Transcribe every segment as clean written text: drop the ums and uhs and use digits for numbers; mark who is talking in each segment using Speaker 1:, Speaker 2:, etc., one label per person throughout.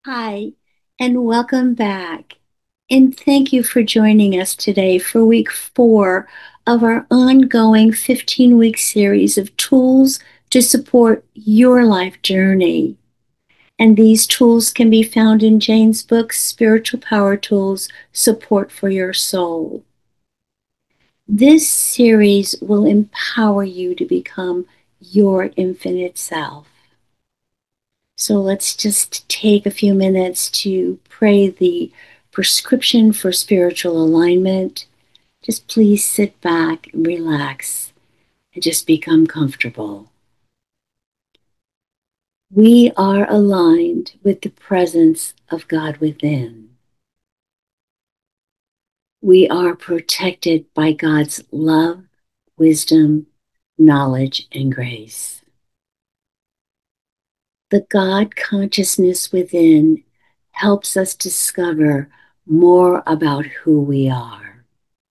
Speaker 1: Hi, and welcome back. And thank you for joining us today for week 4 of our ongoing 15-week series of tools to support your life journey. And these tools can be found in Jane's book, Spiritual Power Tools Support for Your Soul. This series will empower you to become your infinite self. So let's just take a few minutes to pray the prescription for spiritual alignment. Just please sit back and relax and just become comfortable. We are aligned with the presence of God within. We are protected by God's love, wisdom, knowledge, and grace. The God consciousness within helps us discover more about who we are.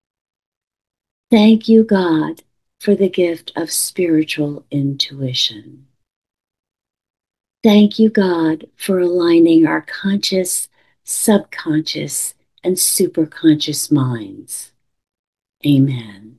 Speaker 1: Thank you, God, for the gift of spiritual intuition. Thank you, God, for aligning our conscious, subconscious, and superconscious minds. Amen.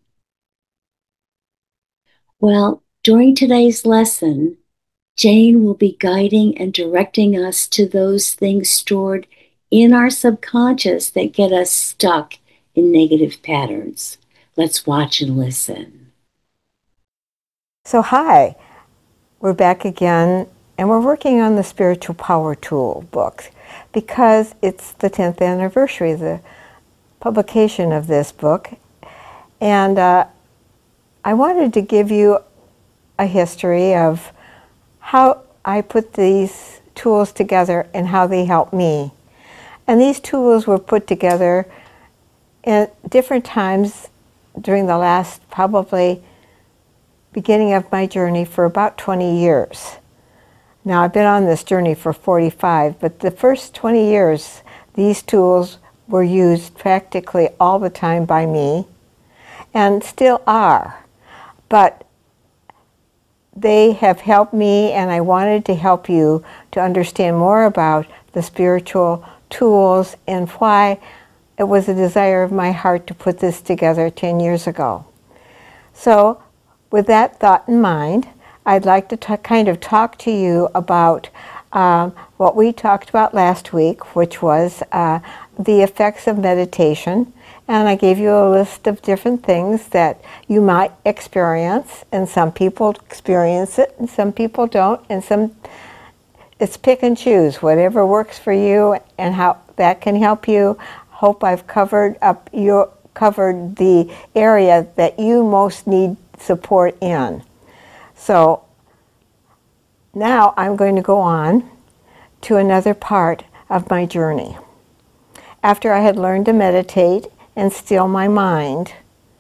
Speaker 1: Well, during today's lesson, Jane will be guiding and directing us to those things stored in our subconscious that get us stuck in negative patterns. Let's watch and listen.
Speaker 2: So hi, we're back again and we're working on the Spiritual Power Tool book because it's the 10th anniversary of the publication of this book. And I wanted to give you a history of how I put these tools together and how they help me. And these tools were put together at different times during the last probably beginning of my journey for about 20 years. Now, I've been on this journey for 45, but the first 20 years, these tools were used practically all the time by me and still are. But they have helped me, and I wanted to help you to understand more about the spiritual tools and why it was a desire of my heart to put this together 10 years ago. So, with that thought in mind, I'd like to kind of talk to you about what we talked about last week, which was the effects of meditation. And I gave you a list of different things that you might experience, and some people experience it and some people don't, and it's pick and choose, whatever works for you and how that can help you. Hope I've covered the area that you most need support in. So now I'm going to go on to another part of my journey. After I had learned to meditate and still my mind,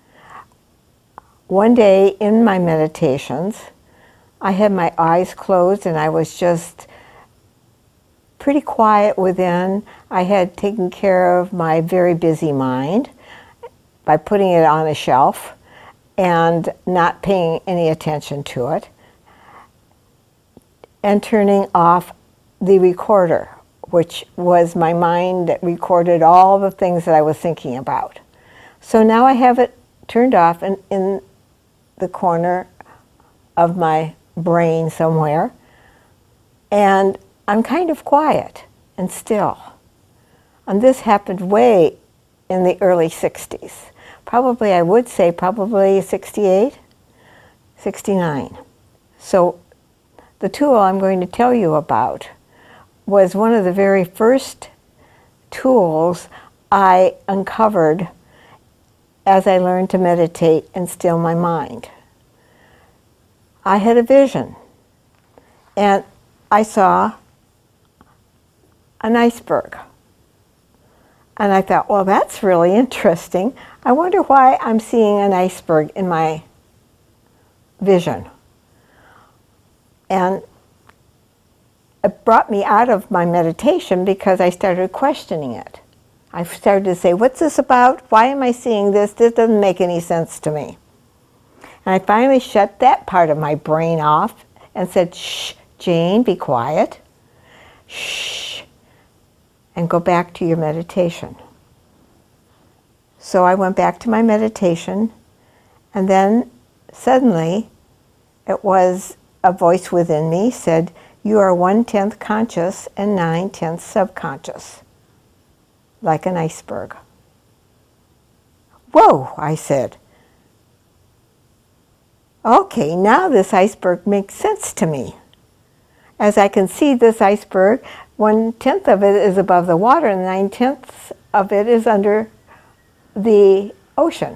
Speaker 2: one day in my meditations, I had my eyes closed and I was just pretty quiet within. I had taken care of my very busy mind by putting it on a shelf and not paying any attention to it, and turning off the recorder, which was my mind that recorded all the things that I was thinking about. So now I have it turned off and in the corner of my brain somewhere, and I'm kind of quiet and still. And this happened way in the early 60s. Probably, I would say probably 68, 69. So the tool I'm going to tell you about was one of the very first tools I uncovered as I learned to meditate and still my mind. I had a vision, and I saw an iceberg. And I thought, well, that's really interesting. I wonder why I'm seeing an iceberg in my vision. And it brought me out of my meditation because I started questioning it. I started to say, what's this about? Why am I seeing this? This doesn't make any sense to me. And I finally shut that part of my brain off and said, shh, Jane, be quiet. Shh, and go back to your meditation. So I went back to my meditation, and then suddenly it was a voice within me said, you are 1/10 conscious and 9/10 subconscious, like an iceberg. Whoa, I said. Okay, now this iceberg makes sense to me. As I can see this iceberg, 1/10 of it is above the water and 9/10 of it is under the ocean.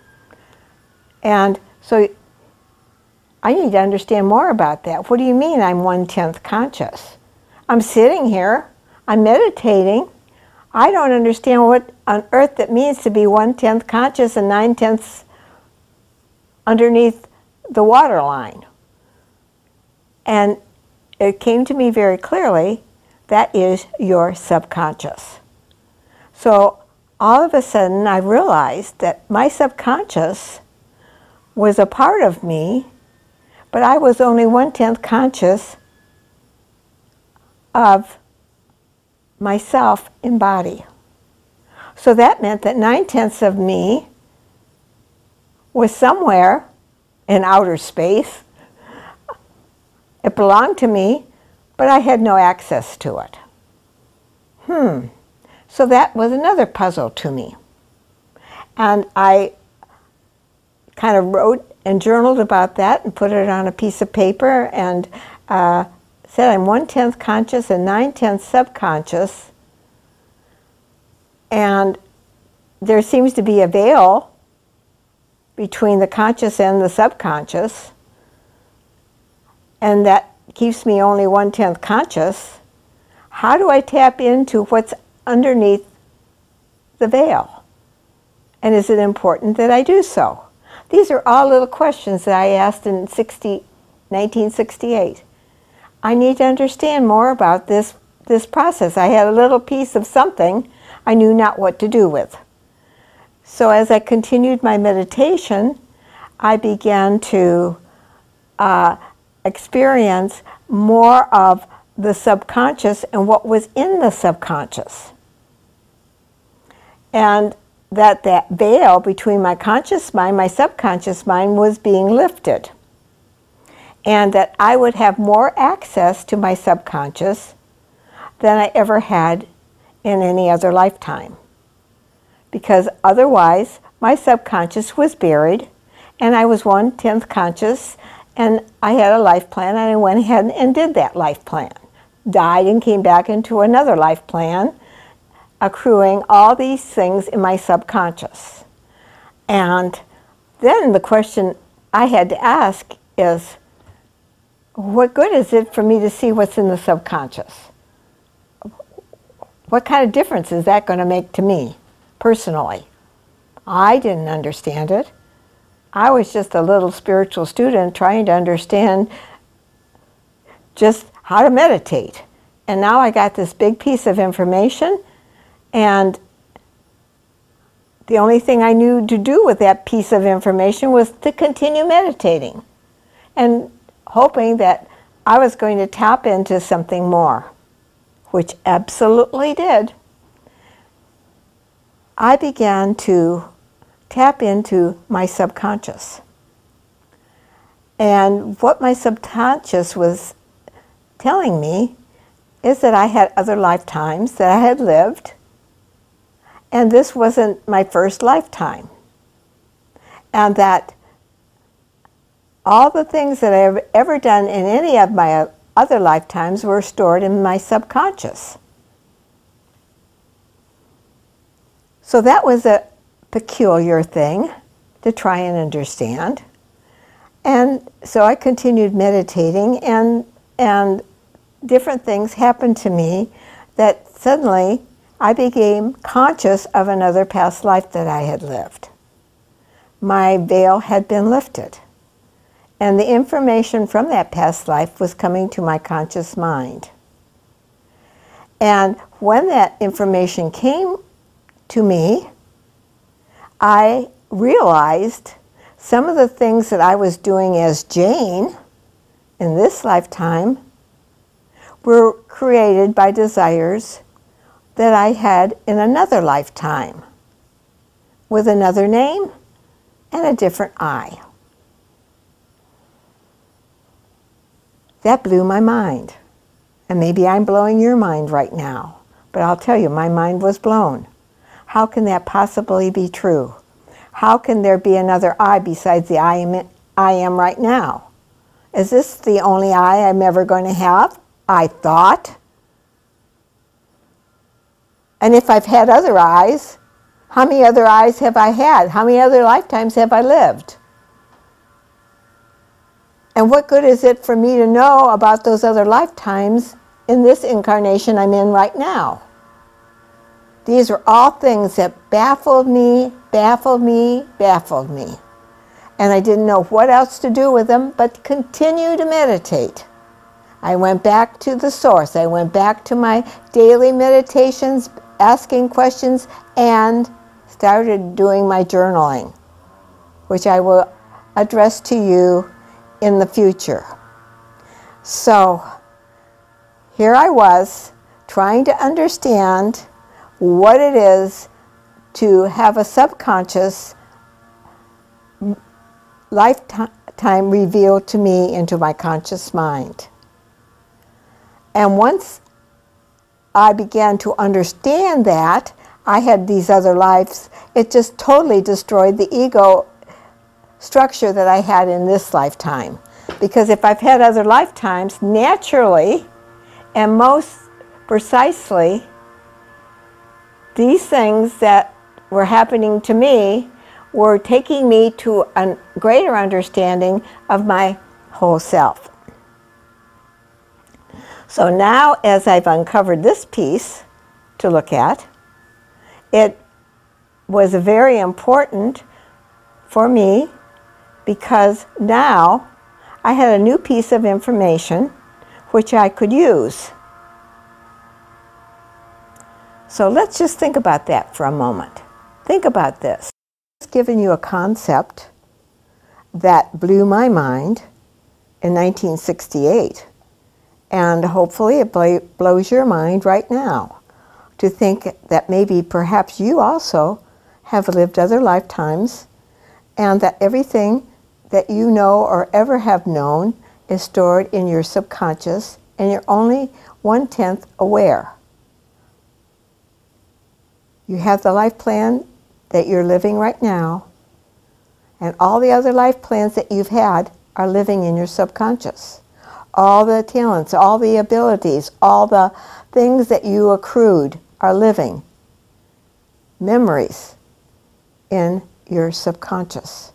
Speaker 2: And so I need to understand more about that. What do you mean I'm 1/10 conscious? I'm sitting here, I'm meditating. I don't understand what on earth it means to be 1/10 conscious and 9/10 underneath the water line. And it came to me very clearly, that is your subconscious. So all of a sudden I realized that my subconscious was a part of me, but I was only 1/10 conscious of myself in body. So that meant that 9/10 of me was somewhere in outer space. It belonged to me, but I had no access to it. So that was another puzzle to me. And I kind of wrote and journaled about that and put it on a piece of paper and said I'm 1/10 conscious and 9/10 subconscious. And there seems to be a veil between the conscious and the subconscious. And that keeps me only 1/10 conscious. How do I tap into what's underneath the veil? And is it important that I do so? These are all little questions that I asked in 1968. I need to understand more about this process. I had a little piece of something I knew not what to do with. So as I continued my meditation, I began to experience more of the subconscious and what was in the subconscious. And that veil between my conscious mind, my subconscious mind was being lifted. And that I would have more access to my subconscious than I ever had in any other lifetime. Because otherwise, my subconscious was buried, and I was 1/10 conscious, and I had a life plan, and I went ahead and did that life plan. Died and came back into another life plan, accruing all these things in my subconscious. And then the question I had to ask is, what good is it for me to see what's in the subconscious? What kind of difference is that going to make to me personally? I didn't understand it. I was just a little spiritual student trying to understand just how to meditate. And now I got this big piece of information, and the only thing I knew to do with that piece of information was to continue meditating and hoping that I was going to tap into something more, which absolutely did. I began to tap into my subconscious. And what my subconscious was telling me is that I had other lifetimes that I had lived, and this wasn't my first lifetime. And that all the things that I've ever done in any of my other lifetimes were stored in my subconscious. So that was a peculiar thing to try and understand. And so I continued meditating, and different things happened to me that suddenly I became conscious of another past life that I had lived. My veil had been lifted, and the information from that past life was coming to my conscious mind. And when that information came to me, I realized some of the things that I was doing as Jane in this lifetime were created by desires that I had in another lifetime with another name and a different I. That blew my mind. And maybe I'm blowing your mind right now. But I'll tell you, my mind was blown. How can that possibly be true? How can there be another I besides the I am right now? Is this the only I I'm ever going to have? I thought. And if I've had other I's, how many other I's have I had? How many other lifetimes have I lived? And what good is it for me to know about those other lifetimes in this incarnation I'm in right now? These are all things that baffled me, baffled me, baffled me. And I didn't know what else to do with them but continue to meditate. I went back to the source. I went back to my daily meditations, asking questions, and started doing my journaling, which I will address to you in the future. So here I was trying to understand what it is to have a subconscious lifetime revealed to me into my conscious mind. And once I began to understand that I had these other lives, it just totally destroyed the ego structure that I had in this lifetime. Because if I've had other lifetimes, naturally and most precisely, these things that were happening to me were taking me to a greater understanding of my whole self. So now, as I've uncovered this piece to look at, it was very important for me because now I had a new piece of information which I could use. So let's just think about that for a moment. Think about this. I've given you a concept that blew my mind in 1968. And hopefully it blows your mind right now to think that maybe perhaps you also have lived other lifetimes and that everything that you know or ever have known is stored in your subconscious and you're only 1/10 aware. You have the life plan that you're living right now, and all the other life plans that you've had are living in your subconscious. All the talents, all the abilities, all the things that you accrued are living memories in your subconscious.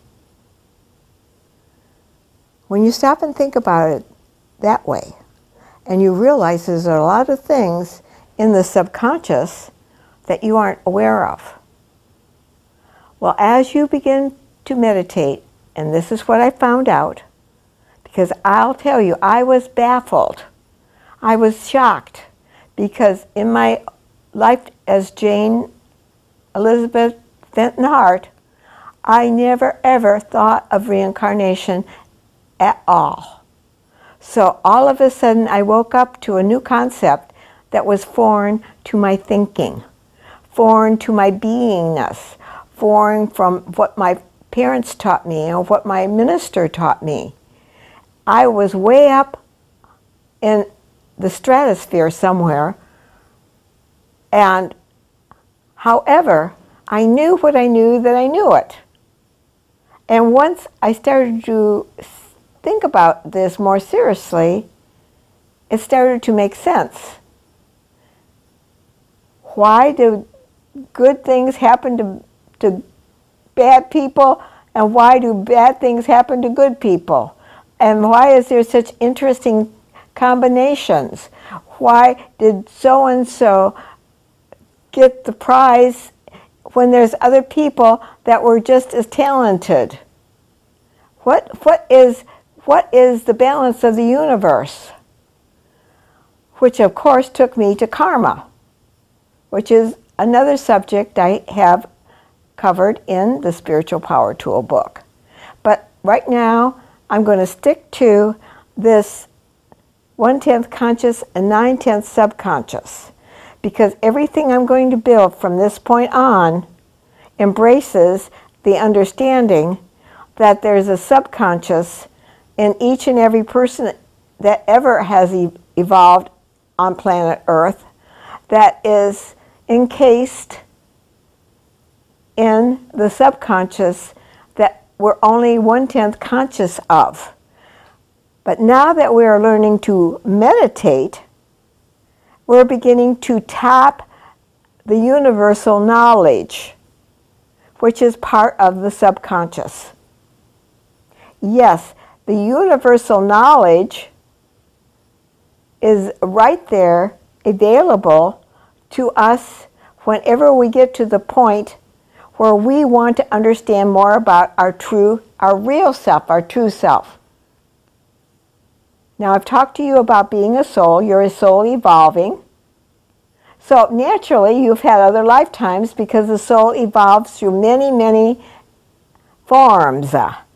Speaker 2: When you stop and think about it that way, and you realize there's a lot of things in the subconscious that you aren't aware of. Well, as you begin to meditate, and this is what I found out, because I'll tell you, I was baffled. I was shocked because in my life as Jane Elizabeth Fenton Hart, I never ever thought of reincarnation at all. So all of a sudden I woke up to a new concept that was foreign to my thinking, foreign to my beingness, foreign from what my parents taught me and what my minister taught me. I was way up in the stratosphere somewhere, and however, I knew what I knew that I knew it. And once I started to think about this more seriously, it started to make sense. Why do good things happen to bad people, and why do bad things happen to good people? And why is there such interesting combinations? Why did so-and-so get the prize when there's other people that were just as talented? What is the balance of the universe? Which of course took me to karma, which is another subject I have covered in the Spiritual Power Tool book. But right now, I'm going to stick to this 1/10 conscious and 9/10 subconscious, because everything I'm going to build from this point on embraces the understanding that there's a subconscious in each and every person that ever has evolved on planet Earth that is encased in the subconscious that we're only 1/10 conscious of. But now that we are learning to meditate, we're beginning to tap the universal knowledge, which is part of the subconscious. Yes, the universal knowledge is right there, available to us whenever we get to the point where we want to understand more about our real self, our true self. Now, I've talked to you about being a soul. You're a soul evolving. So naturally, you've had other lifetimes because the soul evolves through many, many forms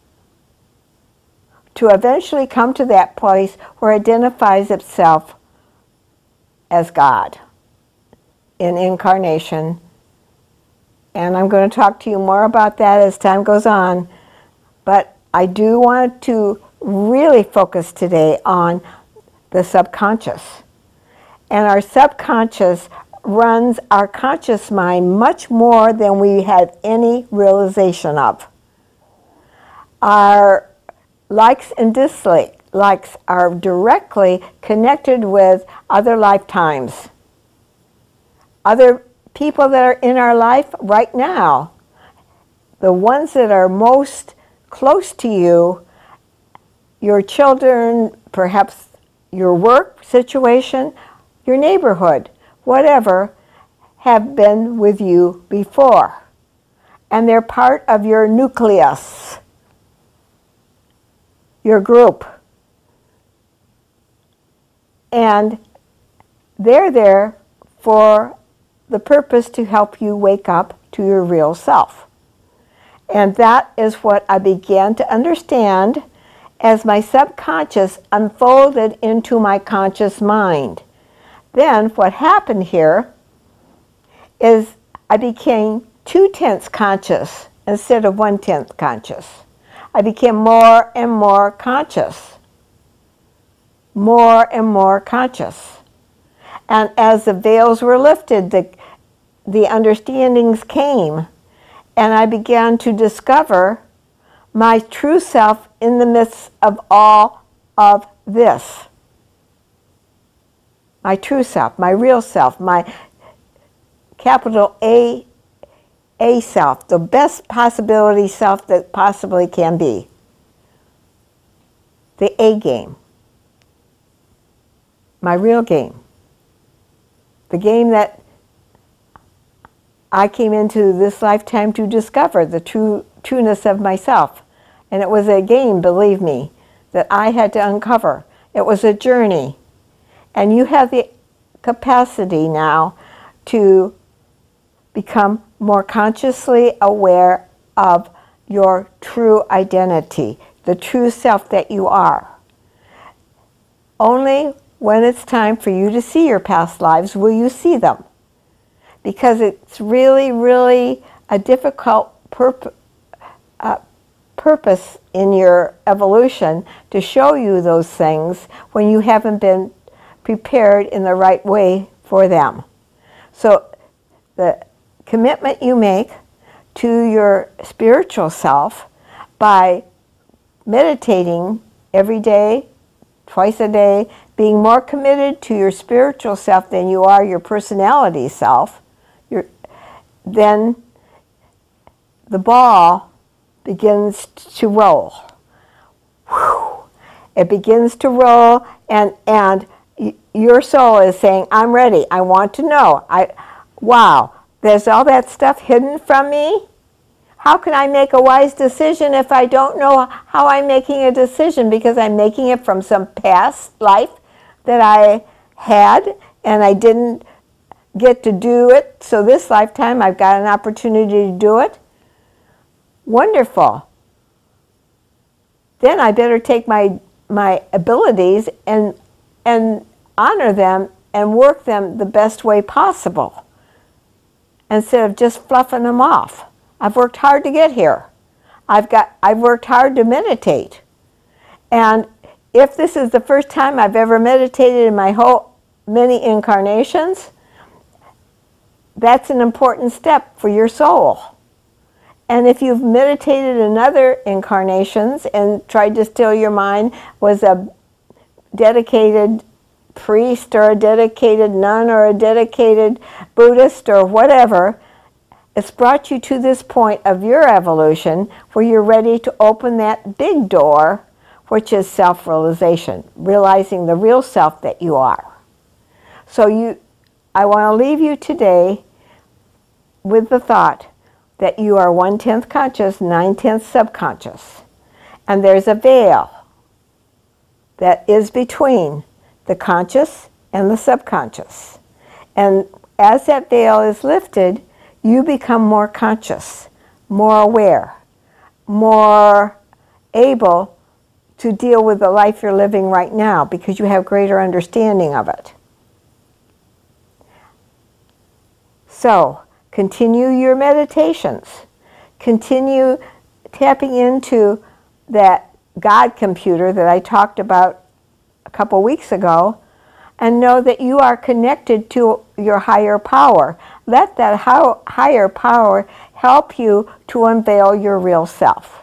Speaker 2: to eventually come to that place where it identifies itself as God in incarnation. And I'm going to talk to you more about that as time goes on. But I do want to really focus today on the subconscious. And our subconscious runs our conscious mind much more than we have any realization of. Our likes and dislikes are directly connected with other lifetimes. Other people that are in our life right now, the ones that are most close to you, your children, perhaps your work situation, your neighborhood, whatever, have been with you before. And they're part of your nucleus, your group. And they're there for the purpose to help you wake up to your real self. And that is what I began to understand as my subconscious unfolded into my conscious mind. Then what happened here is I became 2/10 conscious instead of 1/10 conscious. I became more and more conscious. More and more conscious. And as the veils were lifted, the understandings came, and I began to discover my true self in the midst of all of this. My true self, my real self, my capital A self, the best possibility self that possibly can be. The A game. My real game. The game that I came into this lifetime to discover the trueness of myself. And it was a game, believe me, that I had to uncover. It was a journey. And you have the capacity now to become more consciously aware of your true identity, the true self that you are. Only when it's time for you to see your past lives will you see them. Because it's really, really a difficult purpose in your evolution to show you those things when you haven't been prepared in the right way for them. So the commitment you make to your spiritual self by meditating every day, twice a day, being more committed to your spiritual self than you are your personality self, then the ball begins to roll. Whew. It begins to roll, and your soul is saying, I'm ready. I want to know. Wow, there's all that stuff hidden from me? How can I make a wise decision if I don't know how I'm making a decision? Because I'm making it from some past life that I had and I didn't get to do it. So this lifetime I've got an opportunity to do it. Wonderful. Then I better take my abilities and honor them and work them the best way possible instead of just fluffing them off. I've worked hard to get here. I've worked hard to meditate. And if this is the first time I've ever meditated in my whole many incarnations, that's an important step for your soul. And if you've meditated in other incarnations and tried to still your mind, was a dedicated priest or a dedicated nun or a dedicated Buddhist or whatever, it's brought you to this point of your evolution where you're ready to open that big door, which is self-realization, realizing the real self that you are. So I want to leave you today with the thought that you are 1/10 conscious, 9/10 subconscious. And there's a veil that is between the conscious and the subconscious. And as that veil is lifted, you become more conscious, more aware, more able to deal with the life you're living right now because you have greater understanding of it. So, continue your meditations. Continue tapping into that God computer that I talked about a couple weeks ago, and know that you are connected to your higher power. Let that higher power help you to unveil your real self.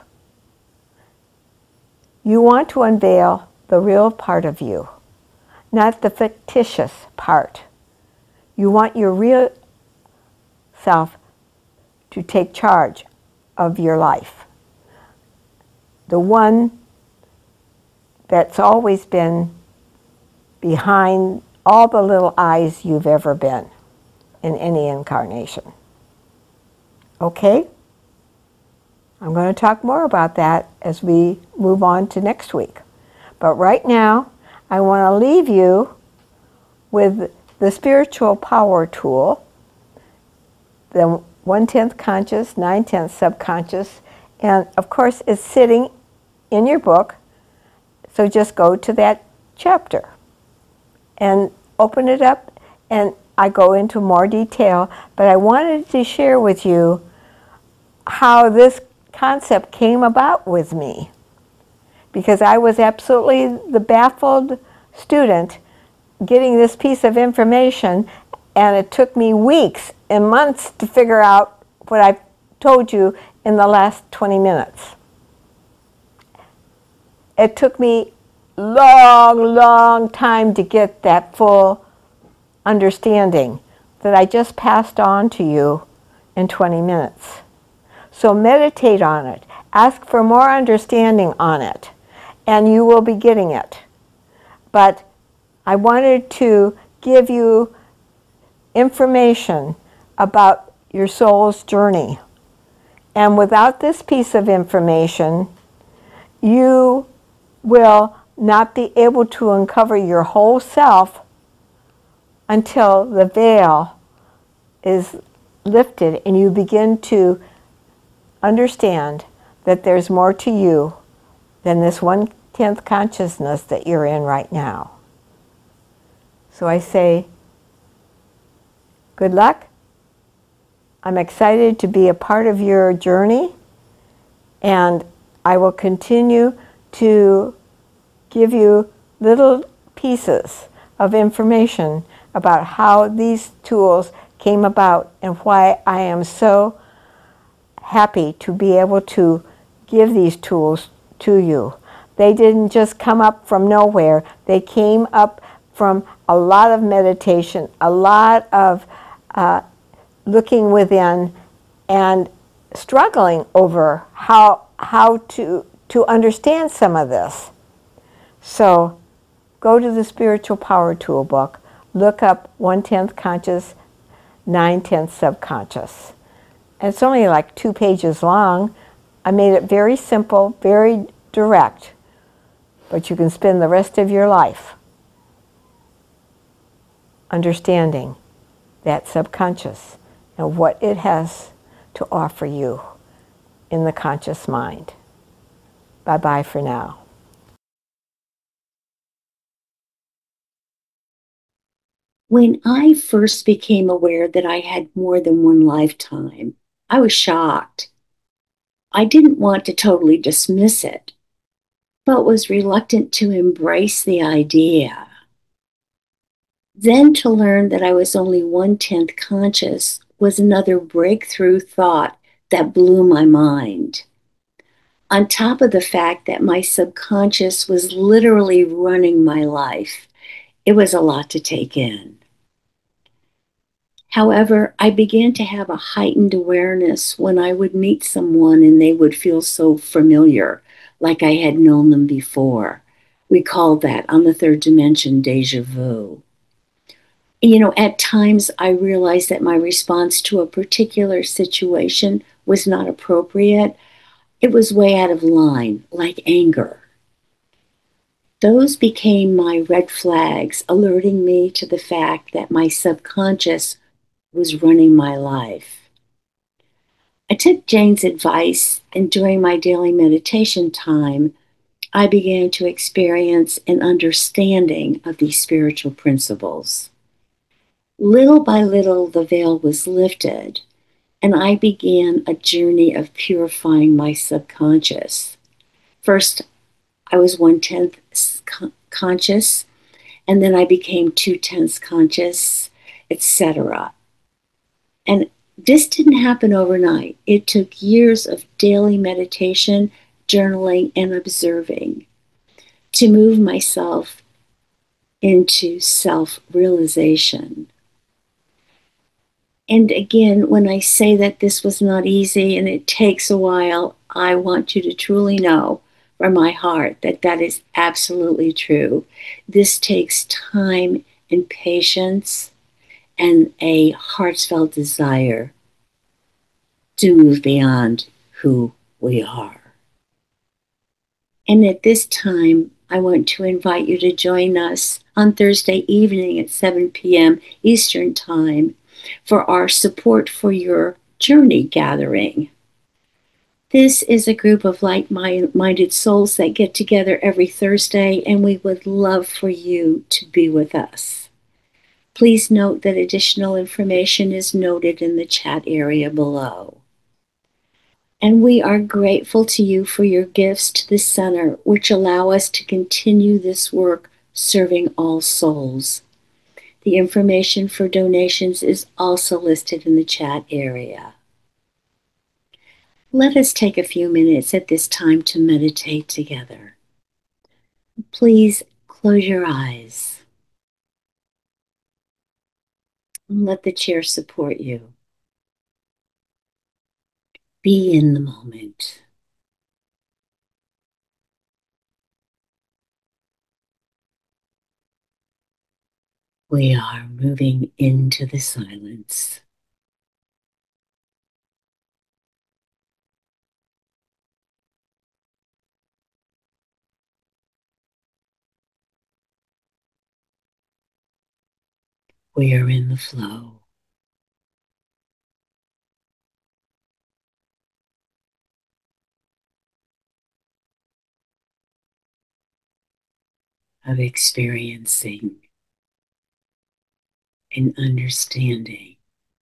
Speaker 2: You want to unveil the real part of you, not the fictitious part. You want your real self to take charge of your life. The one that's always been behind all the little eyes you've ever been in any incarnation. Okay? I'm going to talk more about that as we move on to next week. But right now, I want to leave you with the spiritual power tool, the 1/10 conscious, 9/10 subconscious, and of course it's sitting in your book, so just go to that chapter and open it up, and I go into more detail, but I wanted to share with you how this concept came about with me, because I was absolutely the baffled student getting this piece of information, and it took me weeks and months to figure out what I've told you in the last 20 minutes. It took me long time to get that full understanding that I just passed on to you in 20 minutes. So meditate on it. Ask for more understanding on it, and you will be getting it. But I wanted to give you information about your soul's journey. And without this piece of information, you will not be able to uncover your whole self until the veil is lifted and you begin to understand that there's more to you than this 1/10 consciousness that you're in right now. So I say, good luck. I'm excited to be a part of your journey, and I will continue to give you little pieces of information about how these tools came about and why I am so happy to be able to give these tools to you. They didn't just come up from nowhere. They came up from a lot of meditation, a lot of looking within and struggling over how to understand some of this. So go to the Spiritual Power Tool book, look up 1/10 conscious, 9/10 subconscious. And it's only like 2 pages long. I made it very simple, very direct, but you can spend the rest of your life understanding that subconscious and what it has to offer you in the conscious mind. Bye-bye for now.
Speaker 1: When I first became aware that I had more than one lifetime, I was shocked. I didn't want to totally dismiss it, but was reluctant to embrace the idea. Then to learn that I was only 1/10 conscious was another breakthrough thought that blew my mind. On top of the fact that my subconscious was literally running my life, it was a lot to take in. However, I began to have a heightened awareness when I would meet someone and they would feel so familiar, like I had known them before. We call that on the third dimension deja vu. At times I realized that my response to a particular situation was not appropriate. It was way out of line, like anger. Those became my red flags, alerting me to the fact that my subconscious was running my life. I took Jane's advice, and during my daily meditation time, I began to experience an understanding of these spiritual principles. Little by little, the veil was lifted, and I began a journey of purifying my subconscious. First, I was 1/10 conscious, and then I became 2/10 conscious, etc. And this didn't happen overnight. It took years of daily meditation, journaling, and observing to move myself into self realization. And again, when I say that this was not easy and it takes a while, I want you to truly know from my heart that that is absolutely true. This takes time and patience and a heartfelt desire to move beyond who we are. And at this time, I want to invite you to join us on Thursday evening at 7 p.m. Eastern Time for our Support for Your Journey gathering. This is a group of like minded souls that get together every Thursday, and we would love for you to be with us. Please note that additional information is noted in the chat area below. And we are grateful to you for your gifts to the center, which allow us to continue this work serving all souls. The information for donations is also listed in the chat area. Let us take a few minutes at this time to meditate together. Please close your eyes and let the chair support you. Be in the moment. We are moving into the silence. We are in the flow. Of experiencing and understanding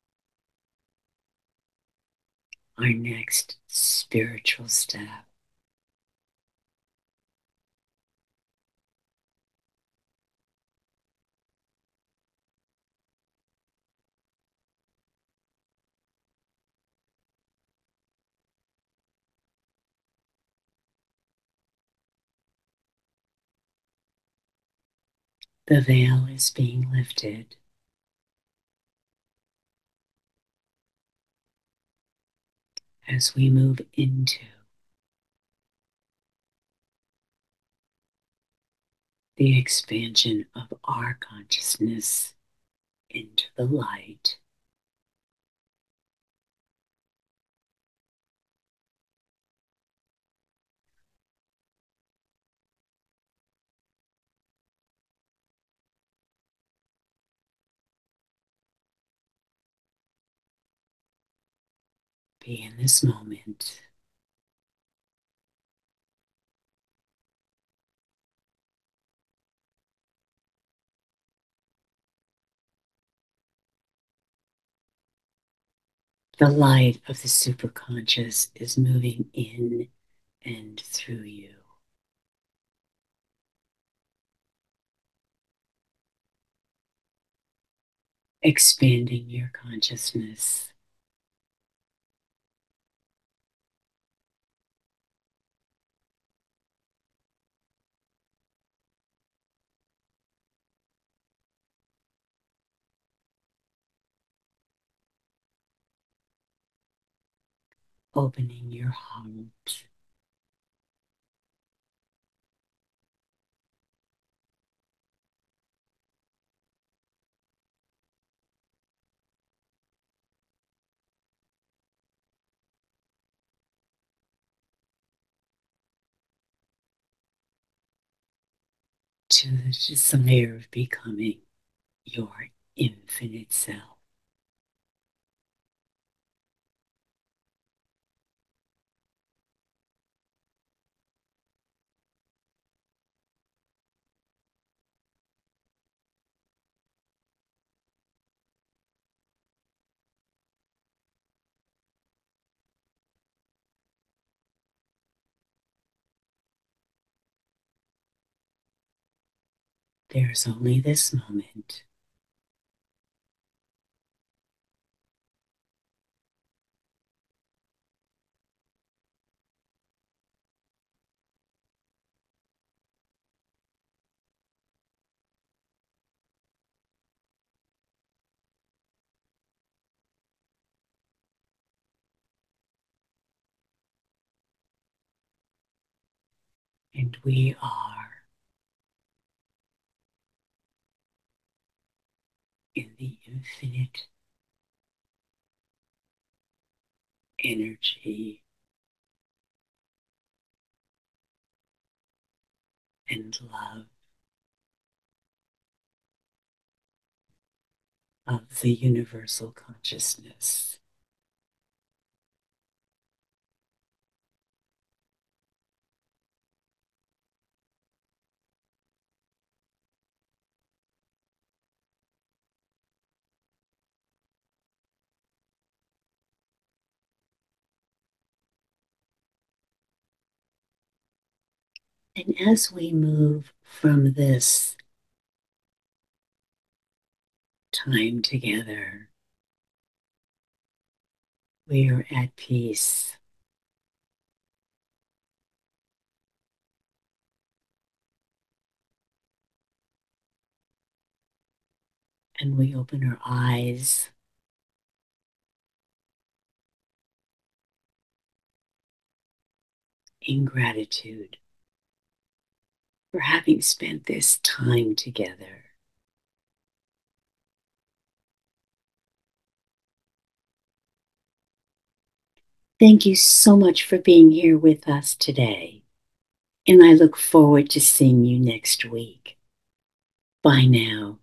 Speaker 1: our next spiritual step. The veil is being lifted as we move into the expansion of our consciousness into the light. Be in this moment. The light of the superconscious is moving in and through you. Expanding your consciousness. Opening your heart. To the desire of becoming your infinite self. There's only this moment. And we are in the infinite energy and love of the universal consciousness. And as we move from this time together, we are at peace. And we open our eyes in gratitude for having spent this time together. Thank you so much for being here with us today. And I look forward to seeing you next week. Bye now.